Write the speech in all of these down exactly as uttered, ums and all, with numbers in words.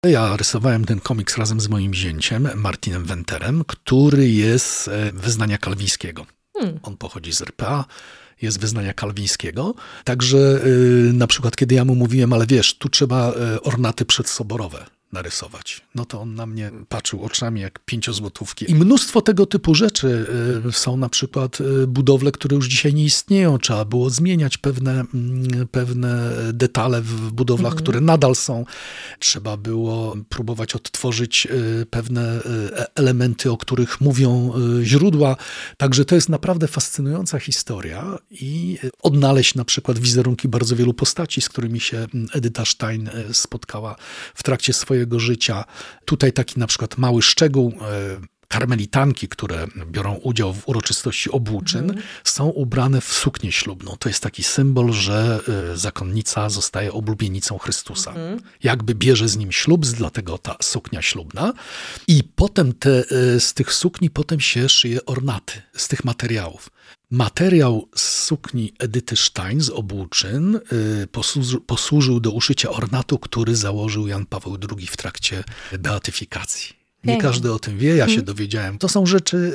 Ja rysowałem ten komiks razem z moim zięciem, Martinem Wenterem, który jest wyznania kalwińskiego. Hmm. On pochodzi z R P A, jest wyznania kalwińskiego. Także yy, na przykład, kiedy ja mu mówiłem, ale wiesz, tu trzeba yy, ornaty przedsoborowe narysować. No to on na mnie patrzył oczami jak pięciozłotówki. I mnóstwo tego typu rzeczy. Y, są na przykład y, budowle, które już dzisiaj nie istnieją. Trzeba było zmieniać pewne, y, pewne detale w budowlach, mhm. które nadal są. Trzeba było próbować odtworzyć y, pewne y, elementy, o których mówią y, źródła. Także to jest naprawdę fascynująca historia i odnaleźć na przykład wizerunki bardzo wielu postaci, z którymi się Edyta Stein spotkała w trakcie swojego życia. Tutaj taki na przykład mały szczegół. Karmelitanki, które biorą udział w uroczystości obłóczyn, mm. są ubrane w suknię ślubną. To jest taki symbol, że zakonnica zostaje oblubienicą Chrystusa. Mm. Jakby bierze z nim ślub, dlatego ta suknia ślubna. I potem te, z tych sukni potem się szyje ornaty, z tych materiałów. Materiał z sukni Edyty Stein z obłóczyn y, posłuży, posłużył do uszycia ornatu, który założył Jan Paweł drugi w trakcie beatyfikacji. Nie każdy o tym wie, ja się dowiedziałem. To są rzeczy y,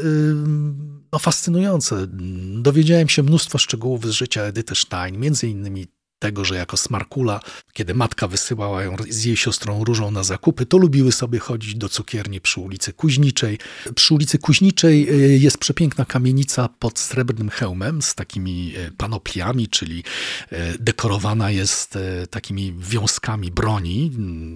no, fascynujące. Dowiedziałem się mnóstwo szczegółów z życia Edyty Stein, między innymi tego, że jako smarkula, kiedy matka wysyłała ją z jej siostrą Różą na zakupy, to lubiły sobie chodzić do cukierni przy ulicy Kuźniczej. Przy ulicy Kuźniczej jest przepiękna kamienica pod srebrnym hełmem z takimi panopliami, czyli dekorowana jest takimi wiązkami broni.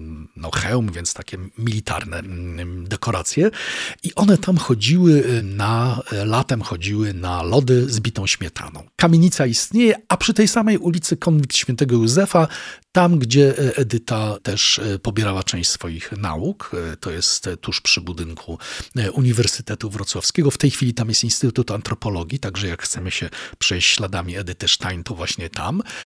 No hełm, więc takie militarne dekoracje. I one tam chodziły na, latem chodziły na lody z bitą śmietaną. Kamienica istnieje, a przy tej samej ulicy Konwikt Świętego Józefa, tam gdzie Edyta też pobierała część swoich nauk, to jest tuż przy budynku Uniwersytetu Wrocławskiego. W tej chwili tam jest Instytut Antropologii, także jak chcemy się przejść śladami Edyty Stein, to właśnie tam.